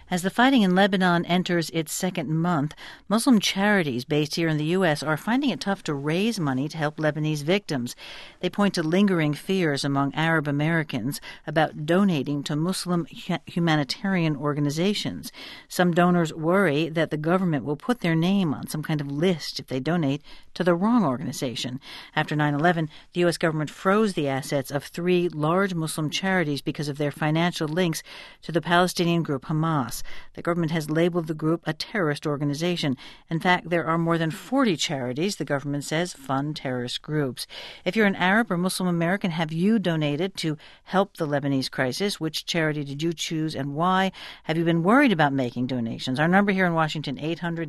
As the fighting in Lebanon enters its second month, Muslim charities based here in the U.S. are finding it tough to raise money to help Lebanese victims. They point to lingering fears among Arab Americans about donating to Muslim humanitarian organizations. Some donors worry that the government will put their name on some kind of list if they donate to the wrong organization. After 9/11, the U.S. government froze the assets of 3 large Muslim charities because of their financial links to the Palestinian group Hamas. The government has labeled the group a terrorist organization. In fact, there are more than 40 charities, the government says, fund terrorist groups. If you're an Arab or Muslim American, have you donated to help the Lebanese crisis? Which charity did you choose and why? Have you been worried about making donations? Our number here in Washington,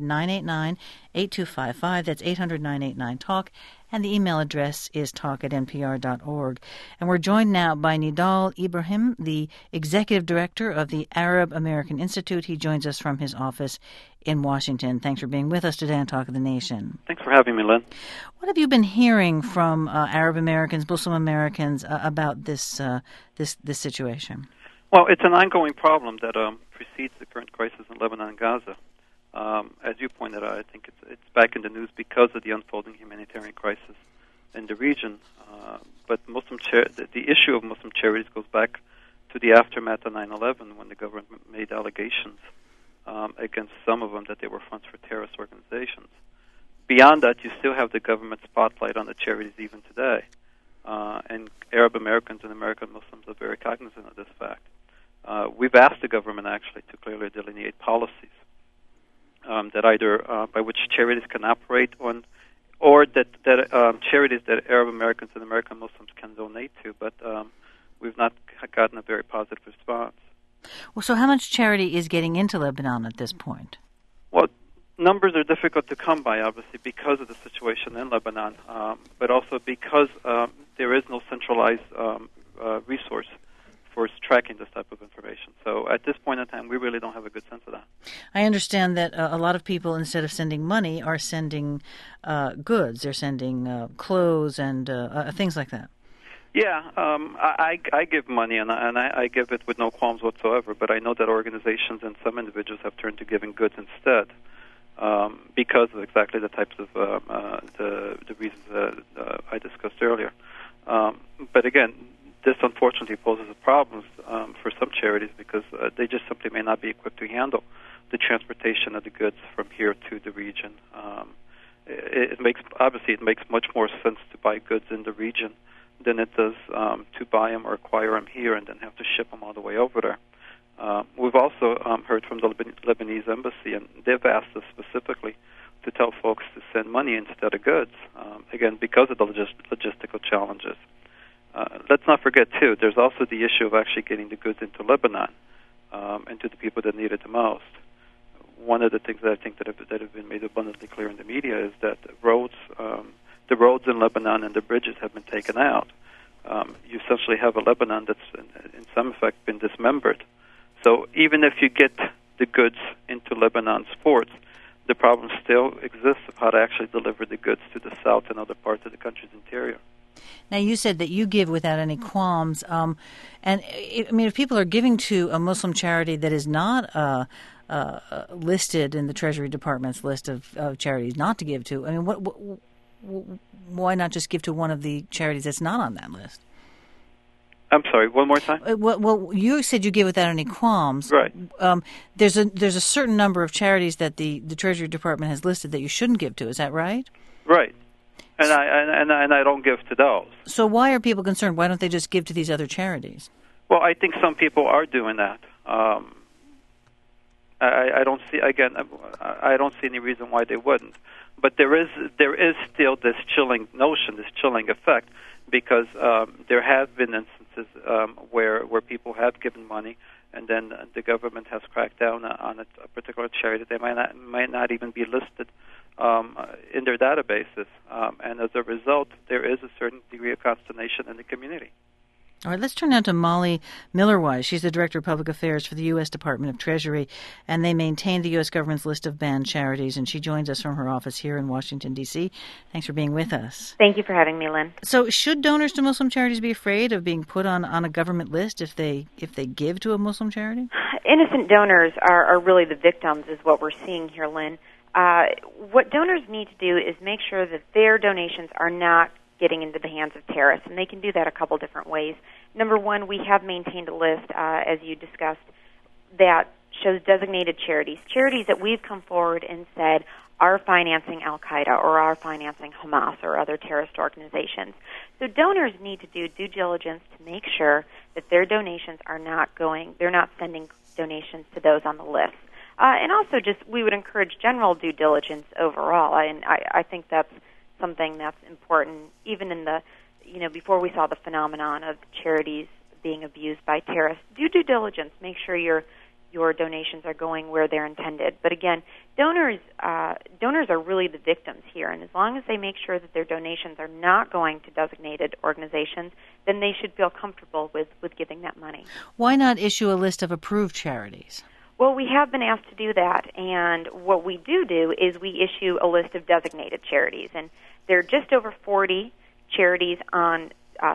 800-989-8255. That's 800-989-TALK. And the email address is talk@npr.org. And we're joined now by Nidal Ibrahim, the executive director of the Arab American Institute. He joins us from his office in Washington. Thanks for being with us today on Talk of the Nation. Thanks for having me, Lynn. What have you been hearing from Arab Americans, Muslim Americans, about this situation? Well, it's an ongoing problem that precedes the current crisis in Lebanon and Gaza. As you pointed out, I think it's back in the news because of the unfolding humanitarian crisis in the region. But the issue of Muslim charities goes back to the aftermath of 9/11, when the government made allegations against some of them that they were funds for terrorist organizations. Beyond that, you still have the government spotlight on the charities even today. And Arab Americans and American Muslims are very cognizant of this fact. We've asked the government actually to clearly delineate policies that either by which charities can operate on, or that charities that Arab Americans and American Muslims can donate to, but we've not gotten a very positive response. Well, so how much charity is getting into Lebanon at this point? Well, numbers are difficult to come by, obviously, because of the situation in Lebanon, but also because there is no centralized resource for tracking this type of information. So at this point in time, we really don't have a good sense of that. I understand that a lot of people, instead of sending money, are sending goods. They're sending clothes and things like that. Yeah, I give money, and I give it with no qualms whatsoever, but I know that organizations and some individuals have turned to giving goods instead because of exactly the types of the reasons I discussed earlier. But again, this unfortunately poses problems for some charities because they just simply may not be equipped to handle the transportation of the goods from here to the region. It makes much more sense to buy goods in the region than it does to buy them or acquire them here and then have to ship them all the way over there. We've also heard from the Lebanese embassy, and they've asked us specifically to tell folks to send money instead of goods, again, because of the logistical challenges. Let's not forget, too, there's also the issue of actually getting the goods into Lebanon and to the people that need it the most. One of the things that I think that have been made abundantly clear in the media is that the roads in Lebanon and the bridges have been taken out. You essentially have a Lebanon that's, in some effect, been dismembered. So even if you get the goods into Lebanon's ports, the problem still exists of how to actually deliver the goods to the south and other parts of the country's interior. Now, you said that you give without any qualms. If people are giving to a Muslim charity that is not listed in the Treasury Department's list of charities not to give to, why not just give to one of the charities that's not on that list? I'm sorry, one more time? Well, you said you give without any qualms. Right. There's a certain number of charities that the Treasury Department has listed that you shouldn't give to. Is that right? Right. And I don't give to those. So why are people concerned? Why don't they just give to these other charities? Well, I think some people are doing that. I don't see any reason why they wouldn't. But there is still this chilling notion, this chilling effect, because there have been instances where people have given money, and then the government has cracked down on a particular charity. They might not even be listed in their databases, and as a result, there is a certain degree of consternation in the community. All right, let's turn now to Molly Miller-Wise. She's the Director of Public Affairs for the U.S. Department of Treasury, and they maintain the U.S. government's list of banned charities, and she joins us from her office here in Washington, D.C. Thanks for being with us. Thank you for having me, Lynn. So should donors to Muslim charities be afraid of being put on a government list if they give to a Muslim charity? Innocent donors are really the victims, is what we're seeing here, Lynn. What donors need to do is make sure that their donations are not getting into the hands of terrorists, and they can do that a couple different ways. Number one, we have maintained a list, as you discussed, that shows designated charities that we've come forward and said are financing Al-Qaeda or are financing Hamas or other terrorist organizations. So donors need to do due diligence to make sure that their donations are they're not sending donations to those on the list. And also we would encourage general due diligence overall, and I think that's something that's important, even in before we saw the phenomenon of charities being abused by terrorists. Do due diligence. Make sure your donations are going where they're intended. But again, donors are really the victims here, and as long as they make sure that their donations are not going to designated organizations, then they should feel comfortable with giving that money. Why not issue a list of approved charities? Well, we have been asked to do that, and what we do is we issue a list of designated charities, and there are just over 40 charities on,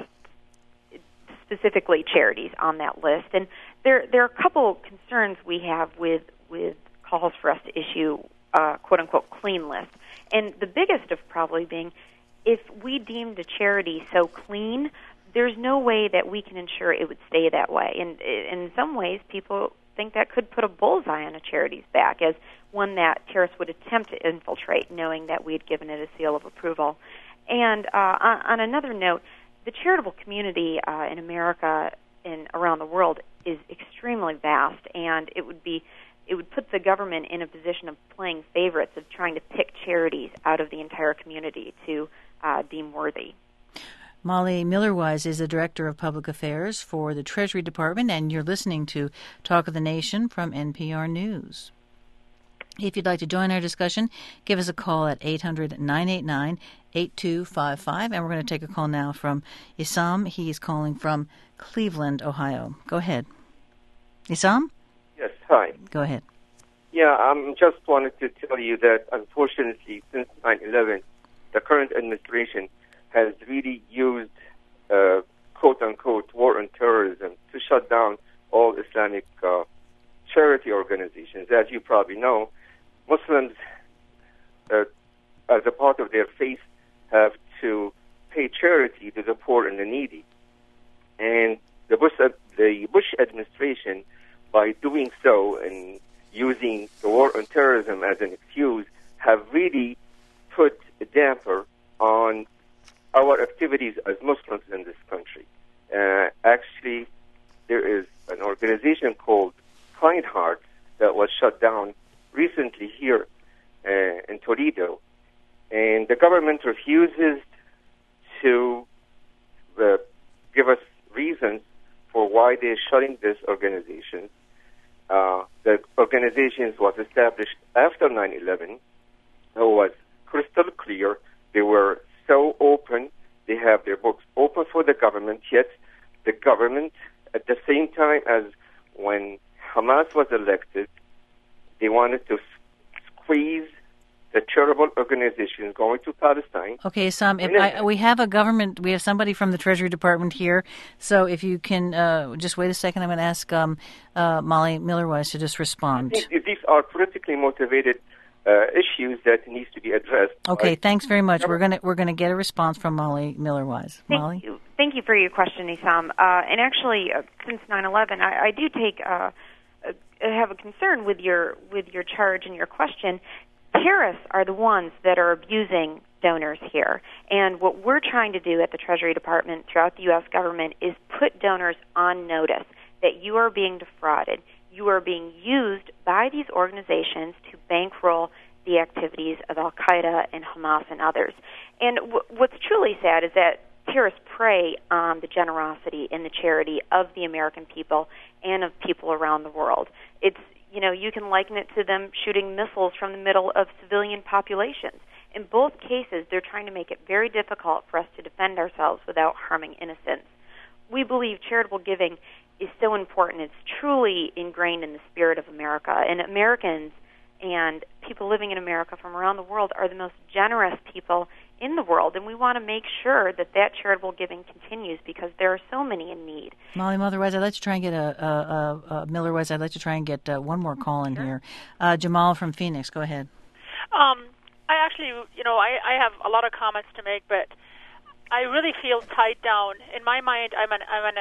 specifically charities on that list, and there are a couple concerns we have with calls for us to issue a quote-unquote clean list, and the biggest of probably being, if we deemed a charity so clean, there's no way that we can ensure it would stay that way, and in some ways people think that could put a bullseye on a charity's back as one that terrorists would attempt to infiltrate, knowing that we had given it a seal of approval. And on another note, the charitable community in America and around the world is extremely vast, and it would put the government in a position of playing favorites, of trying to pick charities out of the entire community to deem worthy. Molly Miller-Wise is the Director of Public Affairs for the Treasury Department, and you're listening to Talk of the Nation from NPR News. If you'd like to join our discussion, give us a call at 800-989-8255, and we're going to take a call now from Isam. He's calling from Cleveland, Ohio. Go ahead. Isam? Yes, hi. Go ahead. Yeah, just wanted to tell you that, unfortunately, since 9/11, the current administration has really used, quote-unquote, war on terrorism to shut down all Islamic charity organizations. As you probably know, Muslims, as a part of their faith, have to pay charity to the poor and the needy. And the Bush administration, by doing so and using the war on terrorism as an excuse, have really put a damper on our activities as Muslims in this country. Actually, there is an organization called Kind Hearts that was shut down recently here in Toledo, and the government refuses to give us reasons for why they're shutting this organization. The organization was established after 9/11. It was crystal clear. They were so open. They have their books open for the government, yet the government, at the same time as when Hamas was elected, they wanted to squeeze the charitable organizations going to Palestine. Okay, Sam, we have we have somebody from the Treasury Department here, so if you can just wait a second, I'm going to ask Molly Miller-Wise to just respond. These are politically motivated issues that needs to be addressed. Okay, thanks very much. We're gonna get a response from Molly Miller-Wise. Molly? Thank you for your question, Isam. And actually, since 9/11, I do have a concern with your charge and your question. Terrorists are the ones that are abusing donors here, and what we're trying to do at the Treasury Department throughout the U.S. government is put donors on notice that you are being defrauded. You are being used by these organizations to bankroll the activities of Al-Qaeda and Hamas and others. And what's truly sad is that terrorists prey on the generosity and the charity of the American people and of people around the world. It's, you can liken it to them shooting missiles from the middle of civilian populations. In both cases, they're trying to make it very difficult for us to defend ourselves without harming innocents. we believe charitable giving is so important. It's truly ingrained in the spirit of America. And Americans and people living in America from around the world are the most generous people in the world, and we want to make sure that that charitable giving continues because there are so many in need. Molly Millerwise, I'd like to try and get Millerwise, I'd like to try and get one more call in here. Jamal from Phoenix, go ahead. I actually, I have a lot of comments to make, but I really feel tied down. In my mind, I'm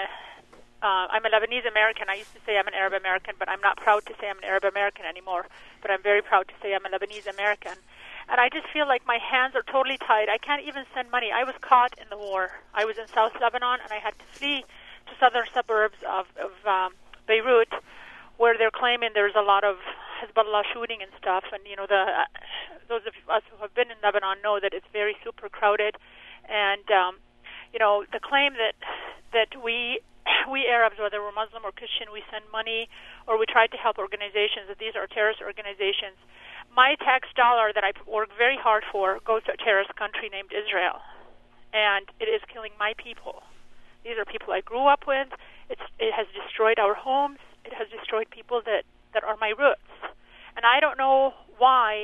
a Lebanese American. I used to say I'm an Arab American, but I'm not proud to say I'm an Arab American anymore. But I'm very proud to say I'm a Lebanese American. And I just feel like my hands are totally tied. I can't even send money. I was caught in the war. I was in South Lebanon, and I had to flee to southern suburbs of Beirut, where they're claiming there's a lot of Hezbollah shooting and stuff. And, those of us who have been in Lebanon know that it's very super crowded. And, the claim that we Arabs, whether we're Muslim or Christian, we send money or we try to help organizations, that these are terrorist organizations. My tax dollar that I work very hard for goes to a terrorist country named Israel, and it is killing my people. These are people I grew up with. It has destroyed our homes. It has destroyed people that are my roots. And I don't know why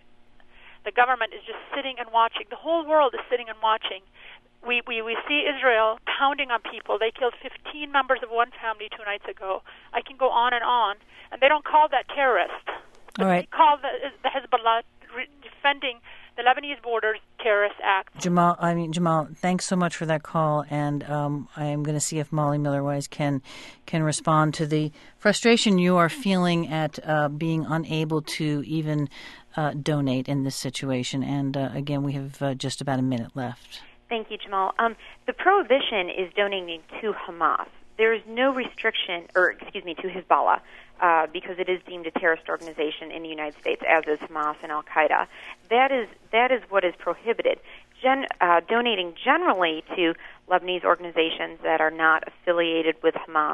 the government is just sitting and watching. The whole world is sitting and watching. We see Israel pounding on people. They killed 15 members of one family 2 nights ago. I can go on, and they don't call that terrorist. All right. They call the Hezbollah defending the Lebanese borders terrorist act. Jamal, thanks so much for that call, and I am going to see if Molly Millerwise can respond to the frustration you are feeling at being unable to even donate in this situation. And again, we have just about a minute left. Thank you, Jamal. The prohibition is donating to Hamas. There is no restriction, to Hezbollah, because it is deemed a terrorist organization in the United States, as is Hamas and Al Qaeda. That is what is prohibited. Donating generally to Lebanese organizations that are not affiliated with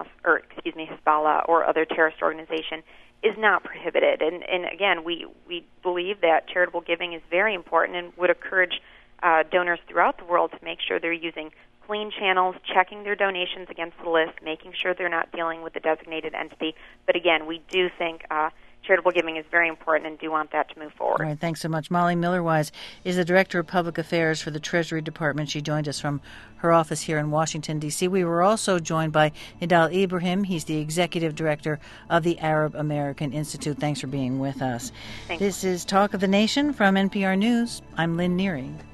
Hezbollah or other terrorist organization is not prohibited. And again, we believe that charitable giving is very important and would encourage donors throughout the world to make sure they're using clean channels, checking their donations against the list, making sure they're not dealing with a designated entity. But again, we do think charitable giving is very important and do want that to move forward. All right, thanks so much. Molly Millerwise is the Director of Public Affairs for the Treasury Department. She joined us from her office here in Washington, D.C. We were also joined by Nidal Ibrahim. He's the Executive Director of the Arab American Institute. Thanks for being with us. Thanks. This is Talk of the Nation from NPR News. I'm Lynn Neary.